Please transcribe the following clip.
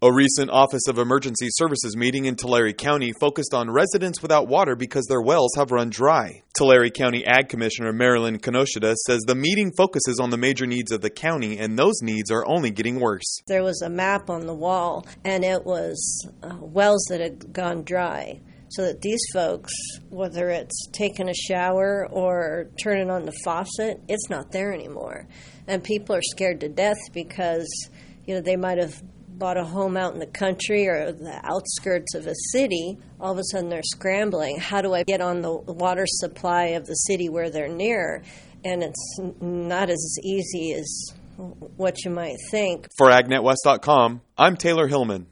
A recent Office of Emergency Services meeting in Tulare County focused on residents without water because their wells have run dry. Tulare County Ag Commissioner Marilyn Kinoshita says the meeting focuses on the major needs of the county, and those needs are only getting worse. There was a map on the wall, and it was wells that had gone dry. So that these folks, whether it's taking a shower or turning on the faucet, it's not there anymore. And people are scared to death because, they might have bought a home out in the country or the outskirts of a city. All of a sudden they're scrambling. How do I get on the water supply of the city where they're near? And it's not as easy as what you might think. For AgNetWest.com, I'm Taylor Hillman.